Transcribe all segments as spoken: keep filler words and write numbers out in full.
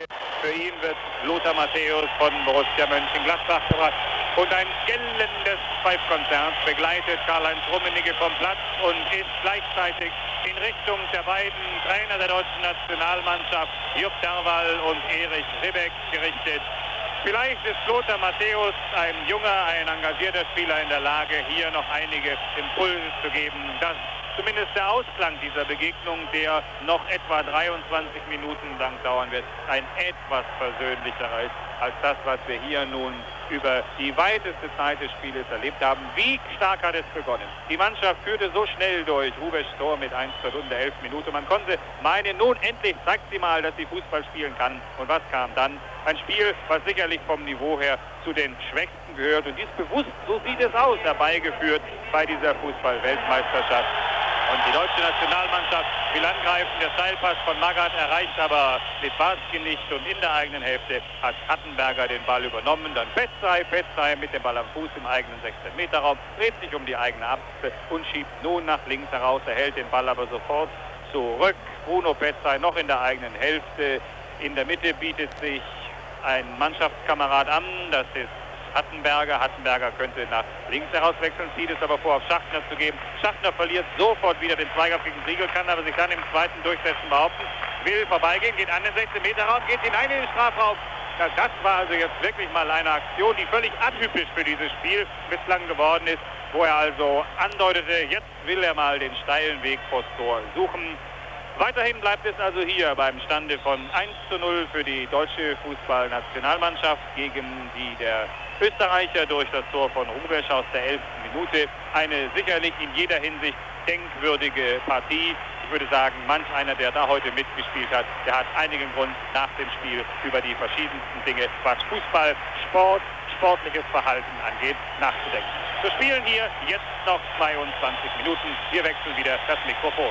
Für ihn wird Lothar Matthäus von Borussia Mönchengladbach gebracht. Und ein gellendes Pfeifkonzert begleitet Karl-Heinz Rummenigge vom Platz und ist gleichzeitig in Richtung der beiden Trainer der deutschen Nationalmannschaft, Jupp Derwall und Erich Ribbeck, gerichtet. Vielleicht ist Lothar Matthäus, ein junger, ein engagierter Spieler, in der Lage, hier noch einige Impulse zu geben, dass zumindest der Ausklang dieser Begegnung, der noch etwa dreiundzwanzig Minuten lang dauern wird, ein etwas versöhnlicherer ist als das, was wir hier nun über die weiteste Zeit des Spieles erlebt haben. Wie stark hat es begonnen? Die Mannschaft führte so schnell durch. Rubesch Tor mit eins zur Runde, elf Minuten. Man konnte meinen, nun endlich zeigt sie mal, dass sie Fußball spielen kann. Und was kam dann? Ein Spiel, was sicherlich vom Niveau her zu den Schwächsten gehört. Und dies bewusst, so sieht es aus, herbeigeführt bei dieser Fußball-Weltmeisterschaft. Und die deutsche Nationalmannschaft will angreifen. Der Steilpass von Magath erreicht aber Litwarski nicht. Und in der eigenen Hälfte hat Hattenberger den Ball übernommen. Dann Petzai, Petzai mit dem Ball am Fuß im eigenen sechzehn Meter Raum. Dreht sich um die eigene Achse und schiebt nun nach links heraus. Er hält den Ball aber sofort zurück. Bruno Petzai noch in der eigenen Hälfte. In der Mitte bietet sich ein Mannschaftskamerad an. Das ist Hattenberger. Hattenberger könnte nach links herauswechseln, zieht es aber vor, auf Schachtner zu geben. Schachtner verliert sofort wieder den Zweikampf gegen Briegel, kann aber sich dann im zweiten Durchsetzen behaupten. Will vorbeigehen, geht an den sechzehn Meter Raum, geht hinein in den Strafraum. Ja, das war also jetzt wirklich mal eine Aktion, die völlig atypisch für dieses Spiel bislang geworden ist, wo er also andeutete, jetzt will er mal den steilen Weg vors Tor suchen. Weiterhin bleibt es also hier beim Stande von eins zu null für die deutsche Fußballnationalmannschaft gegen die der Österreicher durch das Tor von Rubesch aus der elften Minute. Eine sicherlich in jeder Hinsicht denkwürdige Partie. Ich würde sagen, manch einer, der da heute mitgespielt hat, der hat einigen Grund, nach dem Spiel über die verschiedensten Dinge, was Fußball, Sport, sportliches Verhalten angeht, nachzudenken. Wir spielen hier jetzt noch zweiundzwanzig Minuten. Wir wechseln wieder das Mikrofon.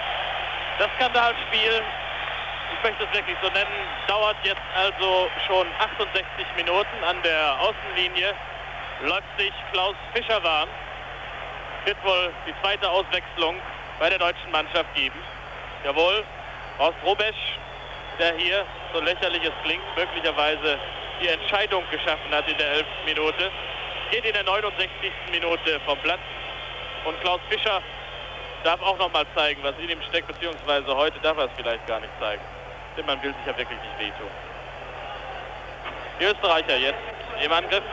Das Skandalspiel, ich möchte es wirklich so nennen, dauert jetzt also schon achtundsechzig Minuten. An der Außenlinie läuft sich Klaus Fischer warm. Wird wohl die zweite Auswechslung bei der deutschen Mannschaft geben. Jawohl, Horst Rubesch, der hier, so lächerlich es klingt, möglicherweise die Entscheidung geschaffen hat in der elften Minute, geht in der neunundsechzigsten Minute vom Platz. Und Klaus Fischer darf auch noch mal zeigen, was in ihm steckt, beziehungsweise heute darf er es vielleicht gar nicht zeigen. Denn man will sich ja wirklich nicht wehtun. Die Österreicher jetzt im Angriff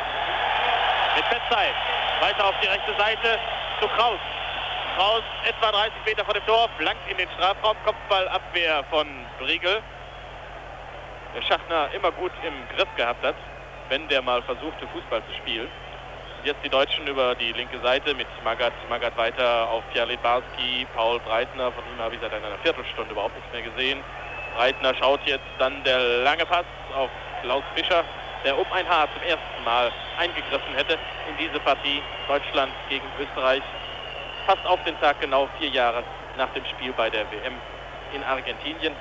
mit Petzai. Weiter auf die rechte Seite zu Kraus. Kraus etwa dreißig Meter vor dem Tor, flankt in den Strafraum, Kopfballabwehr von Briegel. Der Schachtner immer gut im Griff gehabt hat, wenn der mal versuchte, Fußball zu spielen. Jetzt die Deutschen über die linke Seite mit Magath, Magath weiter auf Pierre Litwarski, Paul Breitner, von ihm habe ich seit einer Viertelstunde überhaupt nichts mehr gesehen. Breitner schaut jetzt, dann der lange Pass auf Klaus Fischer, der um ein Haar zum ersten Mal eingegriffen hätte in diese Partie Deutschland gegen Österreich. Fast auf den Tag genau vier Jahre nach dem Spiel bei der W M in Argentinien.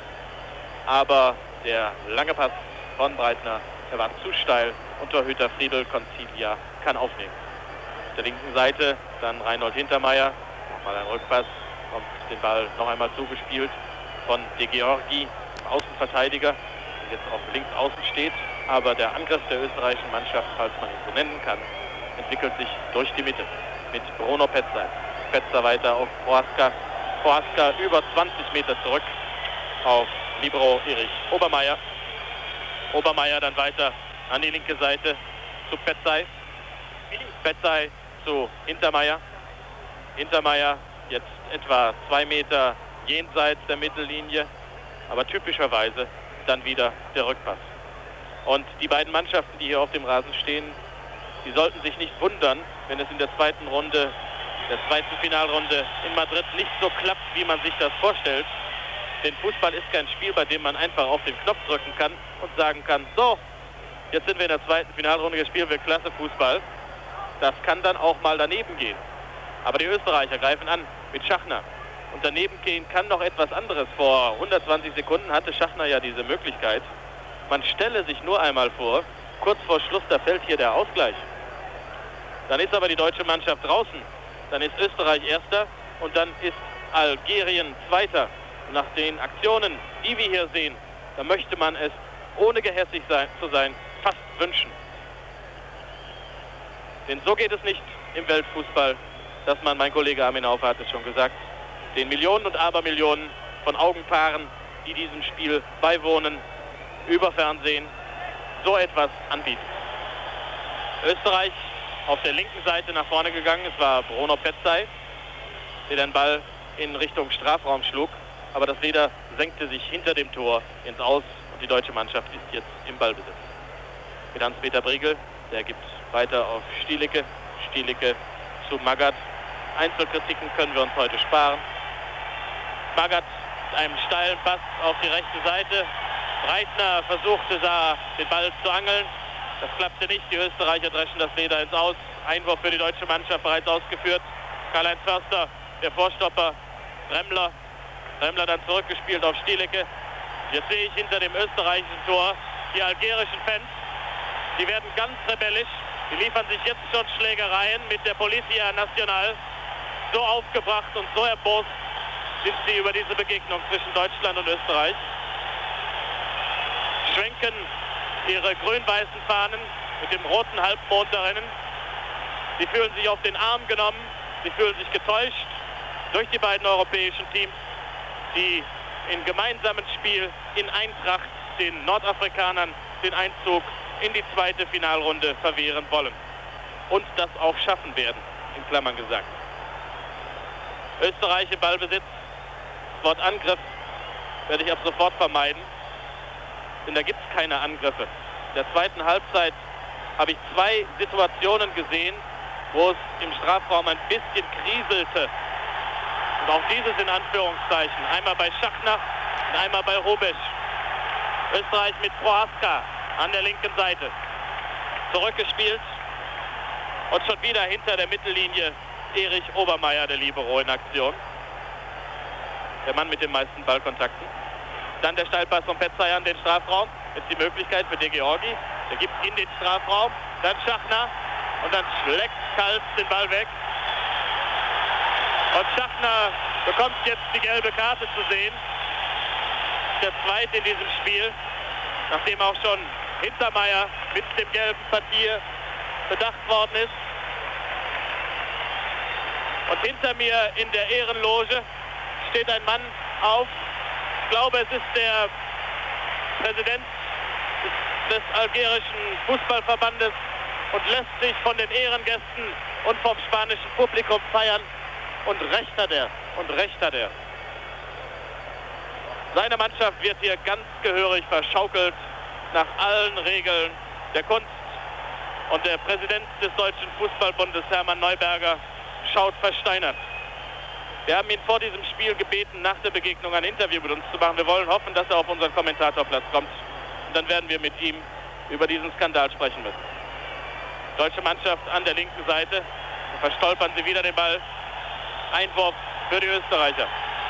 Aber der lange Pass von Breitner, der war zu steil und Torhüter Friedel Concilia kann aufnehmen. Auf der linken Seite dann Reinhold Hintermeier, nochmal ein Rückpass, kommt den Ball noch einmal zugespielt von De Georgi, Außenverteidiger, der jetzt auf links außen steht. Aber der Angriff der österreichischen Mannschaft, falls man ihn so nennen kann, entwickelt sich durch die Mitte mit Bruno Petzai. Petzai weiter auf Prohaska. Prohaska über zwanzig Meter zurück auf Libero Erich Obermeier. Obermeier dann weiter an die linke Seite zu Petzai. Petzai zu Hintermeier. Hintermeier jetzt etwa zwei Meter jenseits der Mittellinie, aber typischerweise dann wieder der Rückpass. Und die beiden Mannschaften, die hier auf dem Rasen stehen, die sollten sich nicht wundern, wenn es in der zweiten Runde, der zweiten Finalrunde in Madrid nicht so klappt, wie man sich das vorstellt. Denn Fußball ist kein Spiel, bei dem man einfach auf den Knopf drücken kann und sagen kann, so, jetzt sind wir in der zweiten Finalrunde, jetzt spielen wir klasse Fußball. Das kann dann auch mal daneben gehen. Aber die Österreicher greifen an mit Schachner. Und daneben gehen kann noch etwas anderes. Vor hundertzwanzig Sekunden hatte Schachner ja diese Möglichkeit. Man stelle sich nur einmal vor, kurz vor Schluss, da fällt hier der Ausgleich. Dann ist aber die deutsche Mannschaft draußen. Dann ist Österreich Erster und dann ist Algerien Zweiter. Und nach den Aktionen, die wir hier sehen, da möchte man es ohne gehässig sein, zu sein, fast wünschen. Denn so geht es nicht im Weltfußball, dass man, mein Kollege Armin Aufer hat es schon gesagt, den Millionen und Abermillionen von Augenpaaren, die diesem Spiel beiwohnen, über Fernsehen so etwas anbietet. Österreich auf der linken Seite nach vorne gegangen. Es war Bruno Petzai, der den Ball in Richtung Strafraum schlug. Aber das Leder senkte sich hinter dem Tor ins Aus und die deutsche Mannschaft ist jetzt im Ballbesitz. Mit Hans-Peter Briegel, der gibt weiter auf Stielicke. Stielicke zu Magath. Einzelkritiken können wir uns heute sparen. Magath mit einem steilen Pass auf die rechte Seite. Breitner versuchte da den Ball zu angeln. Das klappte nicht. Die Österreicher dreschen das Leder ins Aus. Einwurf für die deutsche Mannschaft bereits ausgeführt. Karl-Heinz Förster, der Vorstopper. Remmler. Remmler dann zurückgespielt auf Stielicke. Jetzt sehe ich hinter dem österreichischen Tor die algerischen Fans. Die werden ganz rebellisch. Die liefern sich jetzt schon Schlägereien mit der Policia Nacional. So aufgebracht und so erbost sind sie über diese Begegnung zwischen Deutschland und Österreich. Schwenken ihre grün-weißen Fahnen mit dem roten Halbmond darin. Sie fühlen sich auf den Arm genommen, sie fühlen sich getäuscht durch die beiden europäischen Teams, die in gemeinsamen Spiel in Eintracht den Nordafrikanern den Einzug in die zweite Finalrunde verwehren wollen. Und das auch schaffen werden, in Klammern gesagt. Österreich im Ballbesitz. Das Wort Angriff werde ich ab sofort vermeiden. Denn da gibt es keine Angriffe. In der zweiten Halbzeit habe ich zwei Situationen gesehen, wo es im Strafraum ein bisschen kriselte. Und auch dieses in Anführungszeichen. Einmal bei Schachner und einmal bei Hrubesch. Österreich mit Prohaska an der linken Seite. Zurückgespielt. Und schon wieder hinter der Mittellinie Erich Obermeier, der Libero, in Aktion. Der Mann mit den meisten Ballkontakten. Dann der Steilpass von Petzai an den Strafraum. Jetzt die Möglichkeit für De Georgi. Der gibt in den Strafraum. Dann Schachner. Und dann schlägt Kals den Ball weg. Und Schachner bekommt jetzt die gelbe Karte zu sehen. Der zweite in diesem Spiel. Nachdem auch schon Hintermeier mit dem gelben Papier bedacht worden ist. Und hinter mir in der Ehrenloge steht ein Mann auf. Ich glaube, es ist der Präsident des, des algerischen Fußballverbandes und lässt sich von den Ehrengästen und vom spanischen Publikum feiern. Und recht hat er. Und recht hat er. Seine Mannschaft wird hier ganz gehörig verschaukelt nach allen Regeln der Kunst. Und der Präsident des Deutschen Fußballbundes, Hermann Neuberger, schaut versteinert. Wir haben ihn vor diesem Spiel gebeten, nach der Begegnung ein Interview mit uns zu machen. Wir wollen hoffen, dass er auf unseren Kommentatorplatz kommt. Und dann werden wir mit ihm über diesen Skandal sprechen müssen. Deutsche Mannschaft an der linken Seite. Verstolpern sie wieder den Ball. Einwurf für die Österreicher.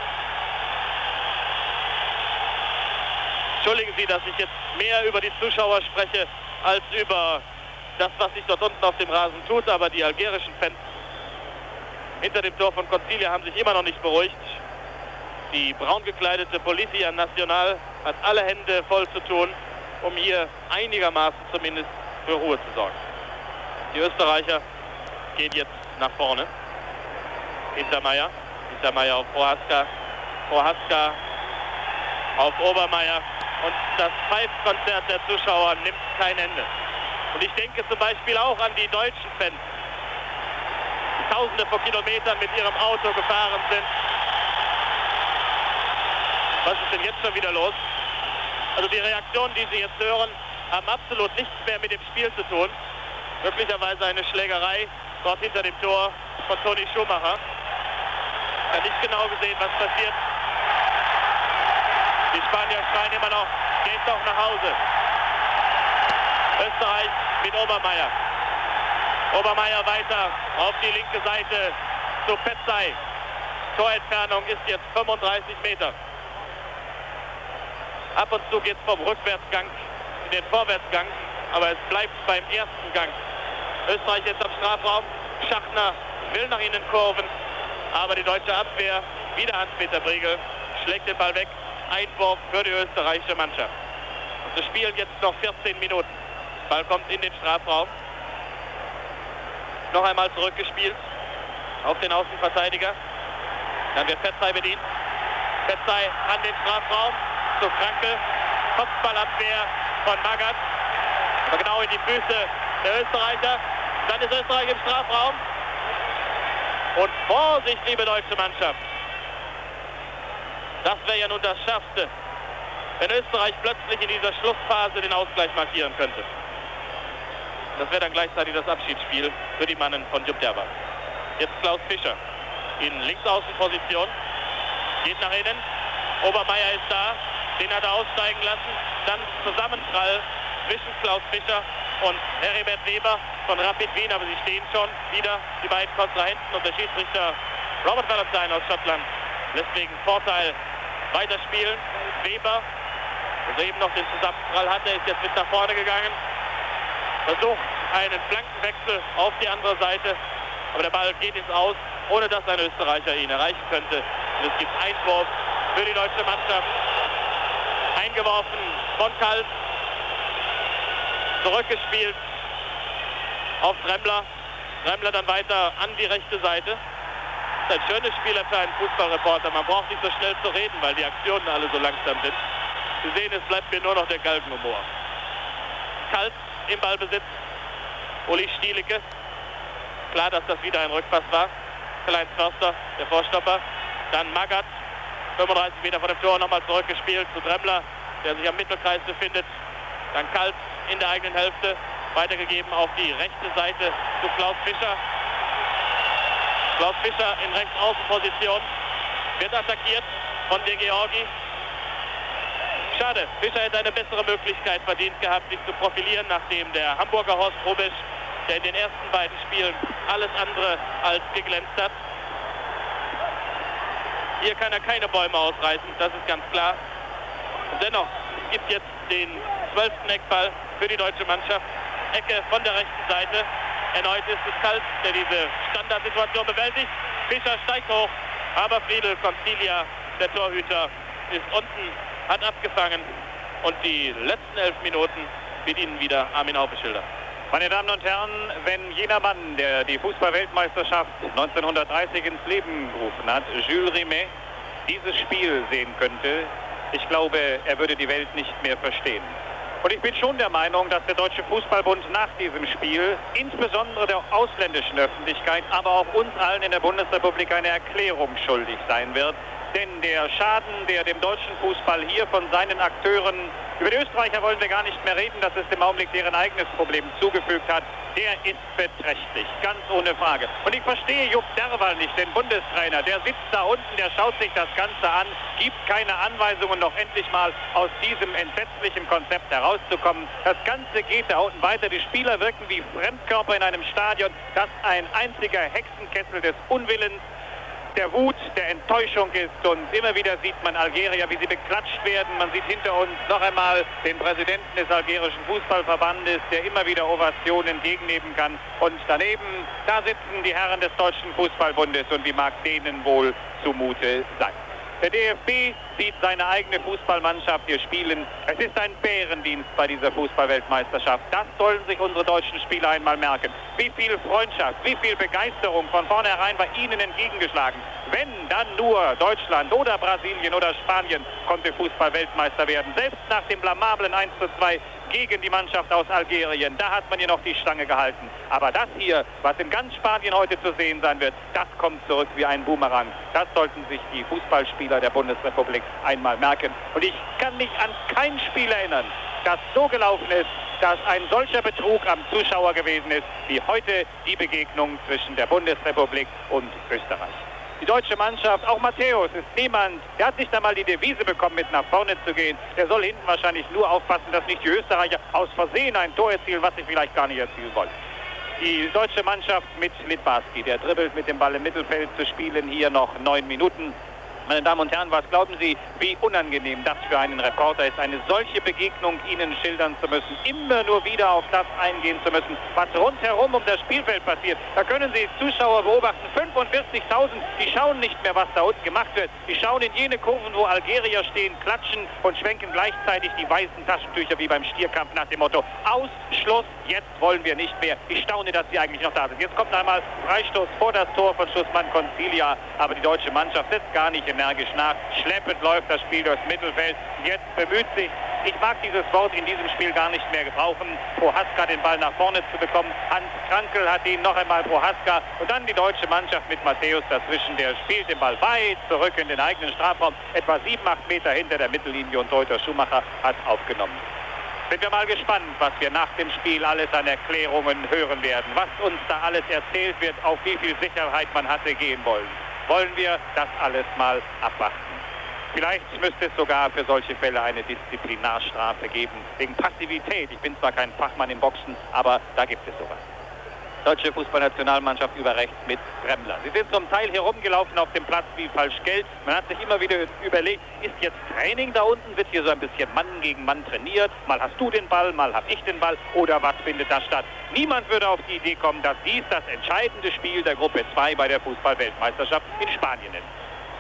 Entschuldigen Sie, dass ich jetzt mehr über die Zuschauer spreche, als über das, was sich dort unten auf dem Rasen tut. Aber die algerischen Fans hinter dem Tor von Concilia haben sich immer noch nicht beruhigt. Die braun gekleidete Policia Nacional hat alle Hände voll zu tun, um hier einigermaßen zumindest für Ruhe zu sorgen. Die Österreicher gehen jetzt nach vorne. Hintermeier. Hintermeier auf Prohaska. Prohaska auf Obermeier. Und das Pfeifkonzert der Zuschauer nimmt kein Ende. Und ich denke zum Beispiel auch an die deutschen Fans, die Tausende von Kilometern mit ihrem Auto gefahren sind. Was ist denn jetzt schon wieder los? Also die Reaktionen, die Sie jetzt hören, haben absolut nichts mehr mit dem Spiel zu tun. Möglicherweise eine Schlägerei dort hinter dem Tor von Toni Schumacher. Ich habe nicht genau gesehen, was passiert. Die Spanier schreien immer noch, geht doch nach Hause. Österreich mit Obermeier. Obermeier weiter auf die linke Seite zu Petzai. Torentfernung ist jetzt fünfunddreißig Meter. Ab und zu geht es vom Rückwärtsgang in den Vorwärtsgang, aber es bleibt beim ersten Gang. Österreich jetzt am Strafraum. Schachner will nach ihnen kurven, aber die deutsche Abwehr, wieder Hans-Peter Briegel, schlägt den Ball weg. Einwurf für die österreichische Mannschaft. Wir spielen jetzt noch vierzehn Minuten. Ball kommt in den Strafraum. Noch einmal zurückgespielt auf den Außenverteidiger. Dann wird Petzai bedient. Petzai an den Strafraum zu Franke. Kopfballabwehr von Magath. Aber genau in die Füße der Österreicher. Dann ist Österreich im Strafraum. Und Vorsicht, liebe deutsche Mannschaft. Das wäre ja nun das Schärfste, wenn Österreich plötzlich in dieser Schlussphase den Ausgleich markieren könnte. Das wäre dann gleichzeitig das Abschiedsspiel für die Mannen von Jupterva. Jetzt Klaus Fischer in Linksaußenposition. Geht nach innen. Obermeier ist da. Den hat er aussteigen lassen. Dann Zusammenprall zwischen Klaus Fischer und Heribert Weber von Rapid Wien. Aber sie stehen schon wieder, die beiden Kontrahenten. Und der Schiedsrichter Robert Valentine aus Schottland lässt wegen Vorteil weiterspielen. Weber, der eben noch den Zusammenprall hatte, ist jetzt mit nach vorne gegangen. Versucht einen Flankenwechsel auf die andere Seite. Aber der Ball geht ins Aus, ohne dass ein Österreicher ihn erreichen könnte. Und es gibt Einwurf für die deutsche Mannschaft. Eingeworfen von Kals. Zurückgespielt auf Tremmler. Tremmler dann weiter an die rechte Seite. Das ist ein schönes Spiel für einen Fußballreporter. Man braucht nicht so schnell zu reden, weil die Aktionen alle so langsam sind. Sie sehen, es bleibt mir nur noch der Galgenhumor. Kals im Ballbesitz. Uli Stielicke. Klar, dass das wieder ein Rückpass war. Karl-Heinz Förster, der Vorstopper. Dann Magath. fünfunddreißig Meter vor dem Tor nochmal zurückgespielt zu Tremmler, der sich am Mittelkreis befindet. Dann Kals in der eigenen Hälfte. Weitergegeben auf die rechte Seite zu Klaus Fischer. Klaus Fischer in Rechtsaußenposition. Wird attackiert von De Georgi. Schade, Fischer hätte eine bessere Möglichkeit verdient gehabt, sich zu profilieren, nachdem der Hamburger Horst Hrubisch, der in den ersten beiden Spielen alles andere als geglänzt hat. Hier kann er keine Bäume ausreißen, das ist ganz klar. Und dennoch, es gibt jetzt den zwölften Eckball für die deutsche Mannschaft. Ecke von der rechten Seite. Erneut ist es Kals, der diese Standardsituation bewältigt. Fischer steigt hoch, aber Friedel Concilia, der Torhüter, ist unten, hat abgefangen. Und die letzten elf Minuten bedienen wieder Armin Haupeschilder. Meine Damen und Herren, wenn jener Mann, der die Fußball-Weltmeisterschaft neunzehnhundertdreißig ins Leben gerufen hat, Jules Rimet, dieses Spiel sehen könnte, ich glaube, er würde die Welt nicht mehr verstehen. Und ich bin schon der Meinung, dass der Deutsche Fußballbund nach diesem Spiel, insbesondere der ausländischen Öffentlichkeit, aber auch uns allen in der Bundesrepublik eine Erklärung schuldig sein wird. Denn der Schaden, der dem deutschen Fußball hier von seinen Akteuren, über die Österreicher wollen wir gar nicht mehr reden, das ist im Augenblick deren eigenes Problem, zugefügt hat, der ist beträchtlich, ganz ohne Frage. Und ich verstehe Jupp Derwal nicht, den Bundestrainer, der sitzt da unten, der schaut sich das Ganze an, gibt keine Anweisungen, noch endlich mal aus diesem entsetzlichen Konzept herauszukommen. Das Ganze geht da unten weiter, die Spieler wirken wie Fremdkörper in einem Stadion, das ein einziger Hexenkessel des Unwillens, der Wut, der Enttäuschung ist, und immer wieder sieht man Algerier, wie sie beklatscht werden. Man sieht hinter uns noch einmal den Präsidenten des algerischen Fußballverbandes, der immer wieder Ovationen entgegennehmen kann. Und daneben, da sitzen die Herren des Deutschen Fußballbundes, und wie mag denen wohl zumute sein. Der D F B sieht seine eigene Fußballmannschaft hier spielen. Es ist ein Bärendienst bei dieser Fußballweltmeisterschaft. Das sollen sich unsere deutschen Spieler einmal merken. Wie viel Freundschaft, wie viel Begeisterung von vornherein bei ihnen entgegengeschlagen. Wenn dann nur Deutschland oder Brasilien oder Spanien konnte Fußballweltmeister werden. Selbst nach dem blamablen eins zu zwei gegen die Mannschaft aus Algerien, da hat man ihr noch die Stange gehalten. Aber das hier, was in ganz Spanien heute zu sehen sein wird, das kommt zurück wie ein Boomerang. Das sollten sich die Fußballspieler der Bundesrepublik einmal merken. Und ich kann mich an kein Spiel erinnern, das so gelaufen ist, dass ein solcher Betrug am Zuschauer gewesen ist, wie heute die Begegnung zwischen der Bundesrepublik und Österreich. Die deutsche Mannschaft, auch Matthäus, ist niemand, der hat nicht einmal die Devise bekommen, mit nach vorne zu gehen. Der soll hinten wahrscheinlich nur aufpassen, dass nicht die Österreicher aus Versehen ein Tor erzielen, was sie vielleicht gar nicht erzielen wollen. Die deutsche Mannschaft mit Littbarski, der dribbelt mit dem Ball im Mittelfeld, zu spielen hier noch neun Minuten. Meine Damen und Herren, was glauben Sie, wie unangenehm das für einen Reporter ist, eine solche Begegnung Ihnen schildern zu müssen, immer nur wieder auf das eingehen zu müssen, was rundherum um das Spielfeld passiert. Da können Sie Zuschauer beobachten, fünfundvierzigtausend, die schauen nicht mehr, was da unten gemacht wird. Die schauen in jene Kurven, wo Algerier stehen, klatschen und schwenken gleichzeitig die weißen Taschentücher wie beim Stierkampf nach dem Motto, Ausschluss, jetzt wollen wir nicht mehr. Ich staune, dass sie eigentlich noch da sind. Jetzt kommt einmal Freistoß vor das Tor von Schussmann Concilia, aber die deutsche Mannschaft setzt gar nicht energisch nach. Schleppend läuft das Spiel durchs Mittelfeld. Jetzt bemüht sich, ich mag dieses Wort in diesem Spiel gar nicht mehr gebrauchen, Prohaska den Ball nach vorne zu bekommen. Hans Krankel hat ihn noch einmal Prohaska und dann die deutsche Mannschaft mit Matthäus dazwischen. Der spielt den Ball weit zurück in den eigenen Strafraum, etwa sieben, acht Meter hinter der Mittellinie und Torhüter Schumacher hat aufgenommen. Sind wir mal gespannt, was wir nach dem Spiel alles an Erklärungen hören werden, was uns da alles erzählt wird, auf wie viel Sicherheit man hatte gehen wollen. Wollen wir das alles mal abwarten? Vielleicht müsste es sogar für solche Fälle eine Disziplinarstrafe geben, wegen Passivität. Ich bin zwar kein Fachmann im Boxen, aber da gibt es sowas. Deutsche Fußballnationalmannschaft über rechts mit Bremmler. Sie sind zum Teil herumgelaufen auf dem Platz wie falsch Geld. Man hat sich immer wieder überlegt, ist jetzt Training da unten? Wird hier so ein bisschen Mann gegen Mann trainiert? Mal hast du den Ball, mal hab ich den Ball. Oder was findet da statt? Niemand würde auf die Idee kommen, dass dies das entscheidende Spiel der Gruppe zwei bei der Fußball-Weltmeisterschaft in Spanien ist.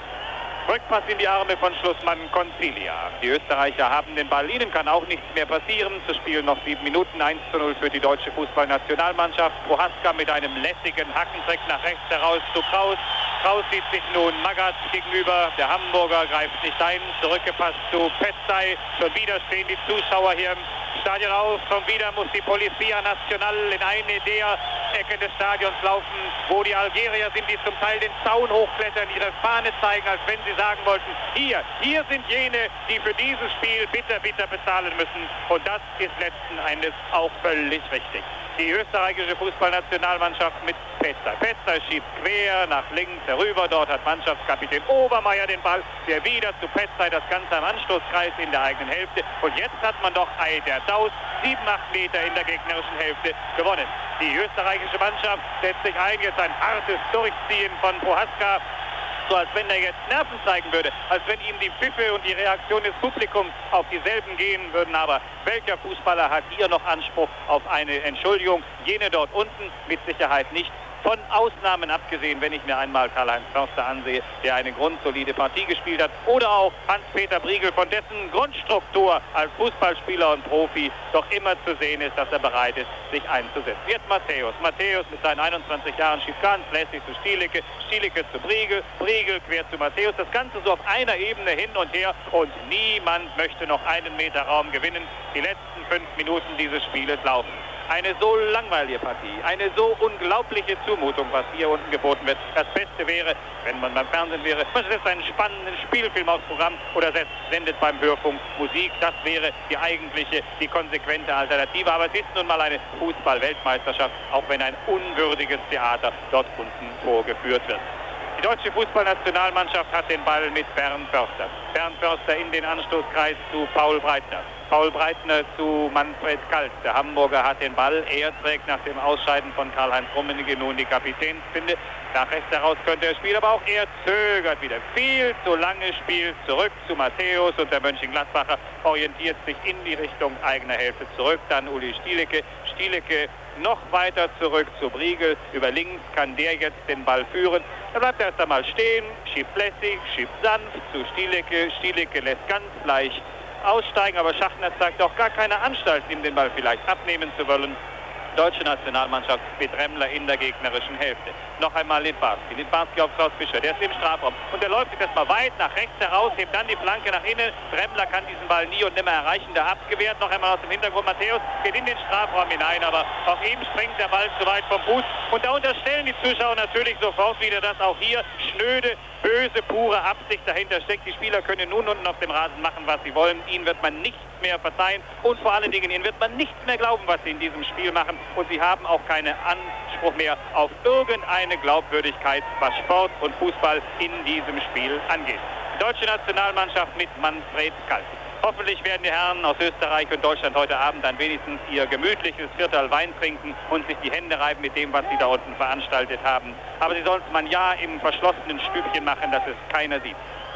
Rückpass in die Arme von Schlussmann Concilia. Die Österreicher haben den Ball, ihnen kann auch nichts mehr passieren. Zu spielen noch sieben Minuten, eins zu null für die deutsche Fußballnationalmannschaft. Prohaska mit einem lässigen Hackentrick nach rechts heraus zu Kraus. Kraus sieht sich nun Magath gegenüber. Der Hamburger greift nicht ein, zurückgepasst zu Petzai. Schon wieder stehen die Zuschauer hier im Stadion auf. Schon wieder muss die Policia Nacional in eine der Ecke des Stadions laufen, wo die Algerier sind, die zum Teil den Zaun hochklettern, ihre Fahne zeigen, als wenn sie sagen wollten, hier, hier sind jene, die für dieses Spiel bitter, bitter bezahlen müssen. Und das ist letzten Endes auch völlig richtig. Die österreichische Fußballnationalmannschaft mit Petzai. Petzai schiebt quer nach links herüber. Dort hat Mannschaftskapitän Obermeier den Ball, der wieder zu Petzai, das Ganze am Anstoßkreis in der eigenen Hälfte. Und jetzt hat man doch Ei der Daus, sieben, acht Meter in der gegnerischen Hälfte gewonnen. Die österreichische Mannschaft setzt sich ein, jetzt ein hartes Durchziehen von Prohaska. So als wenn er jetzt Nerven zeigen würde, als wenn ihm die Pfiffe und die Reaktion des Publikums auf dieselben gehen würden. Aber welcher Fußballer hat hier noch Anspruch auf eine Entschuldigung? Jene dort unten mit Sicherheit nicht. Von Ausnahmen abgesehen, wenn ich mir einmal Karl-Heinz Förster ansehe, der eine grundsolide Partie gespielt hat, oder auch Hans-Peter Briegel, von dessen Grundstruktur als Fußballspieler und Profi doch immer zu sehen ist, dass er bereit ist, sich einzusetzen. Jetzt Matthäus. Matthäus mit seinen einundzwanzig Jahren schiebt ganz lässig zu Stielicke, Stielicke zu Briegel, Briegel quer zu Matthäus. Das Ganze so auf einer Ebene hin und her und niemand möchte noch einen Meter Raum gewinnen. Die letzten fünf Minuten dieses Spieles laufen. Eine so langweilige Partie, eine so unglaubliche Zumutung, was hier unten geboten wird. Das Beste wäre, wenn man beim Fernsehen wäre, man setzt einen spannenden Spielfilm aufs Programm oder setzt, sendet beim Hörfunk Musik. Das wäre die eigentliche, die konsequente Alternative. Aber es ist nun mal eine Fußball-Weltmeisterschaft, auch wenn ein unwürdiges Theater dort unten vorgeführt wird. Die deutsche Fußballnationalmannschaft hat den Ball mit Bernd Förster. Bernd Förster in den Anstoßkreis zu Paul Breitner. Paul Breitner zu Manfred Kalt. Der Hamburger hat den Ball. Er trägt nach dem Ausscheiden von Karl-Heinz Rummenigge nun die Kapitänsbinde. Nach rechts heraus könnte er spielen, aber auch er zögert wieder. Viel zu lange Spiel zurück zu Matthäus und der Mönchengladbacher orientiert sich in die Richtung eigener Hälfte zurück. Dann Uli Stielicke. Stielicke noch weiter zurück zu Briegel. Über links kann der jetzt den Ball führen. Da bleibt er erst einmal stehen, schiebt lässig, schiebt sanft zu Stielicke. Stielicke lässt ganz leicht aussteigen, aber Schachner zeigt auch gar keine Anstalt, ihm den Ball vielleicht abnehmen zu wollen. Deutsche Nationalmannschaft mit Remmler in der gegnerischen Hälfte. Noch einmal Littbarski. Littbarski auf Klaus Fischer, der ist im Strafraum. Und der läuft jetzt erstmal weit nach rechts heraus, hebt dann die Flanke nach innen. Remmler kann diesen Ball nie und nimmer erreichen, der abgewehrt. Noch einmal aus dem Hintergrund. Matthäus geht in den Strafraum hinein, aber auch ihm springt der Ball zu weit vom Fuß. Und da unterstellen die Zuschauer natürlich sofort wieder, dass auch hier schnöde, böse, pure Absicht dahinter steckt. Die Spieler können nun unten auf dem Rasen machen, was sie wollen. Ihnen wird man nichts mehr verzeihen und vor allen Dingen ihnen wird man nichts mehr glauben, was sie in diesem Spiel machen. Und sie haben auch keinen Anspruch mehr auf irgendeine Glaubwürdigkeit, was Sport und Fußball in diesem Spiel angeht. Die deutsche Nationalmannschaft mit Manfred Kalt. Hoffentlich werden die Herren aus Österreich und Deutschland heute Abend dann wenigstens ihr gemütliches Viertel Wein trinken und sich die Hände reiben mit dem, was sie da unten veranstaltet haben. Aber sie sollen es man ja im verschlossenen Stübchen machen, dass es keiner sieht.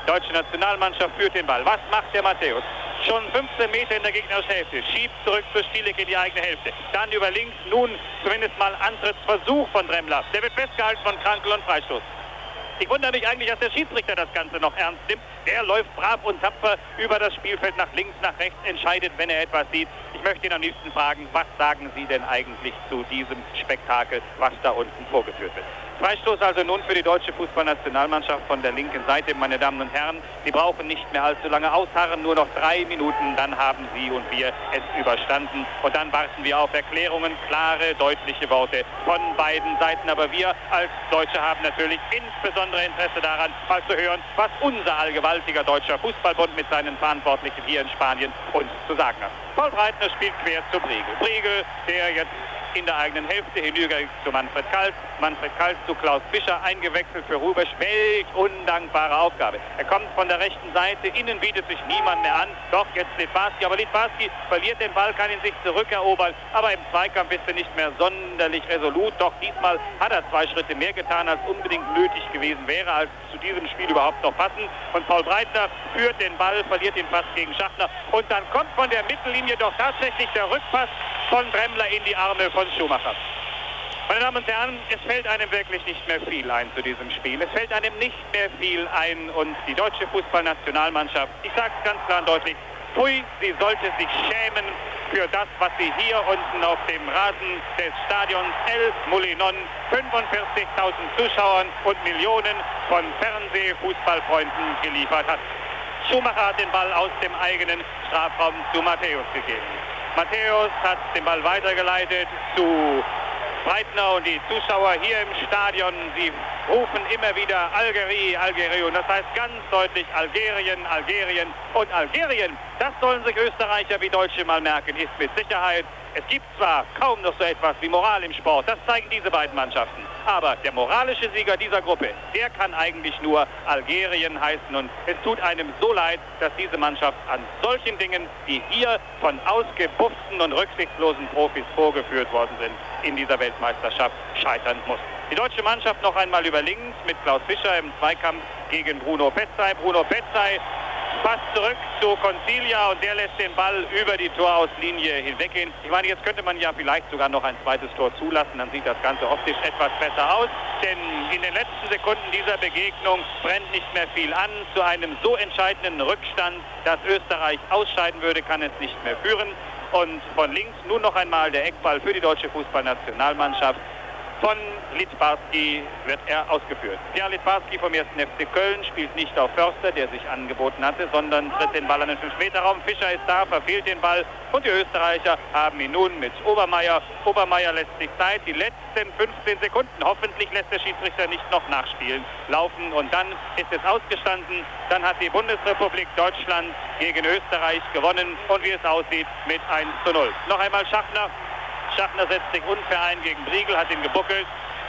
Deutsche Nationalmannschaft führt den Ball. Was macht der Matthäus? Schon fünfzehn Meter in der gegnerischen Hälfte. Schiebt zurück zu Stielecke in die eigene Hälfte. Dann über links nun zumindest mal Antrittsversuch von Dremmler. Der wird festgehalten von Krankl und Freistoß. Ich wundere mich eigentlich, dass der Schiedsrichter das Ganze noch ernst nimmt. Der läuft brav und tapfer über das Spielfeld nach links, nach rechts, entscheidet, wenn er etwas sieht. Ich möchte ihn am liebsten fragen, was sagen Sie denn eigentlich zu diesem Spektakel, was da unten vorgeführt wird? Freistoß also nun für die deutsche Fußballnationalmannschaft von der linken Seite, meine Damen und Herren. Sie brauchen nicht mehr allzu lange ausharren, nur noch drei Minuten, dann haben Sie und wir es überstanden. Und dann warten wir auf Erklärungen, klare, deutliche Worte von beiden Seiten. Aber wir als Deutsche haben natürlich insbesondere Interesse daran, mal zu hören, was unser allgewaltiger deutscher Fußballbund mit seinen Verantwortlichen hier in Spanien uns zu sagen hat. Paul Breitner spielt quer zu Briegel. Briegel, der jetzt in der eigenen Hälfte hinüber zu Manfred Kals. Manfred Kals zu Klaus Fischer, eingewechselt für Rubesch. Welch undankbare Aufgabe. Er kommt von der rechten Seite, innen bietet sich niemand mehr an. Doch, jetzt Litbarski, aber Litbarski verliert den Ball, kann ihn sich zurückerobern. Aber im Zweikampf ist er nicht mehr sonderlich resolut. Doch diesmal hat er zwei Schritte mehr getan, als unbedingt nötig gewesen wäre, als zu diesem Spiel überhaupt noch passen. Und Paul Breitner führt den Ball, verliert ihn fast gegen Schachner. Und dann kommt von der Mittellinie doch tatsächlich der Rückpass von Dremmler in die Arme von Schumacher. Meine Damen und Herren, es fällt einem wirklich nicht mehr viel ein zu diesem Spiel. Es fällt einem nicht mehr viel ein und die deutsche Fußballnationalmannschaft, ich sage es ganz klar und deutlich, pfui, sie sollte sich schämen für das, was sie hier unten auf dem Rasen des Stadions El Molinón fünfundvierzigtausend Zuschauern und Millionen von Fernsehfußballfreunden geliefert hat. Schumacher hat den Ball aus dem eigenen Strafraum zu Matthäus gegeben. Matthäus hat den Ball weitergeleitet zu Breitner und die Zuschauer hier im Stadion, sie rufen immer wieder Algerie, Algerie und das heißt ganz deutlich Algerien, Algerien und Algerien. Das sollen sich Österreicher wie Deutsche mal merken, ist mit Sicherheit. Es gibt zwar kaum noch so etwas wie Moral im Sport, das zeigen diese beiden Mannschaften. Aber der moralische Sieger dieser Gruppe, der kann eigentlich nur Algerien heißen. Und es tut einem so leid, dass diese Mannschaft an solchen Dingen, die hier von ausgepufften und rücksichtslosen Profis vorgeführt worden sind, in dieser Weltmeisterschaft scheitern muss. Die deutsche Mannschaft noch einmal über links mit Klaus Fischer im Zweikampf gegen Bruno Petzay. Bruno Petzay passt zurück zu Concilia und der lässt den Ball über die Torauslinie hinweggehen. Ich meine, jetzt könnte man ja vielleicht sogar noch ein zweites Tor zulassen, dann sieht das Ganze optisch etwas besser aus. Denn in den letzten Sekunden dieser Begegnung brennt nicht mehr viel an. Zu einem so entscheidenden Rückstand, dass Österreich ausscheiden würde, kann es nicht mehr führen. Und von links nun noch einmal der Eckball für die deutsche Fußballnationalmannschaft. Von Litbarski wird er ausgeführt. Ja, Litbarski vom ersten F C Köln spielt nicht auf Förster, der sich angeboten hatte, sondern tritt den Ball an den fünf Meter Raum. Fischer ist da, verfehlt den Ball und die Österreicher haben ihn nun mit Obermeier. Obermeier lässt sich Zeit, die letzten fünfzehn Sekunden. Hoffentlich lässt der Schiedsrichter nicht noch nachspielen, laufen und dann ist es ausgestanden. Dann hat die Bundesrepublik Deutschland gegen Österreich gewonnen und wie es aussieht mit eins zu null. Noch einmal Schachner. Schachner setzt sich unfair ein gegen Briegel, hat ihn gebuckelt.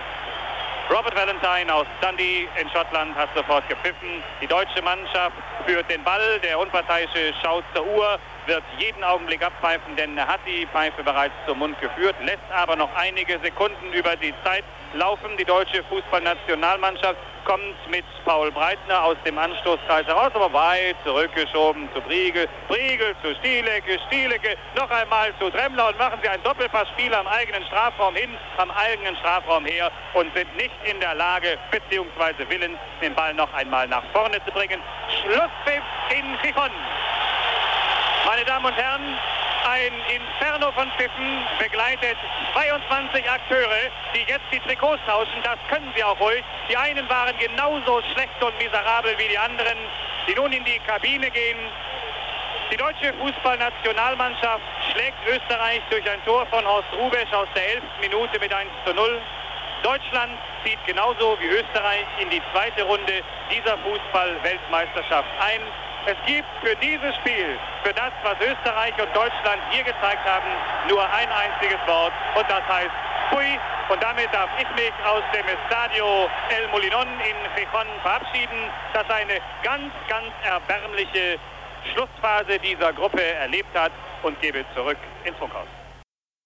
Robert Valentine aus Dundee in Schottland hat sofort gepfiffen. Die deutsche Mannschaft führt den Ball. Der Unparteiische schaut zur Uhr, wird jeden Augenblick abpfeifen, denn er hat die Pfeife bereits zum Mund geführt, lässt aber noch einige Sekunden über die Zeit laufen. Die deutsche Fußballnationalmannschaft kommt mit Paul Breitner aus dem Anstoßkreis heraus, aber weit zurückgeschoben zu Briegel. Briegel zu Stielecke, Stielecke noch einmal zu Dremmler und machen sie ein Doppelpassspiel am eigenen Strafraum hin, am eigenen Strafraum her und sind nicht in der Lage bzw. willens, den Ball noch einmal nach vorne zu bringen. Schlusspfiff in Gijón. Meine Damen und Herren, ein Inferno von Pfiffen begleitet zweiundzwanzig Akteure, die jetzt die Trikots tauschen. Das können sie auch ruhig. Die einen waren genauso schlecht und miserabel wie die anderen, die nun in die Kabine gehen. Die deutsche Fußballnationalmannschaft schlägt Österreich durch ein Tor von Horst Rubesch aus der elften Minute mit eins zu null. Deutschland zieht genauso wie Österreich in die zweite Runde dieser Fußball-Weltmeisterschaft ein. Es gibt für dieses Spiel, für das, was Österreich und Deutschland hier gezeigt haben, nur ein einziges Wort und das heißt Pfui. Und damit darf ich mich aus dem Estadio El Molinón in Gijón verabschieden, das eine ganz, ganz erbärmliche Schlussphase dieser Gruppe erlebt hat und gebe zurück ins Funkhaus.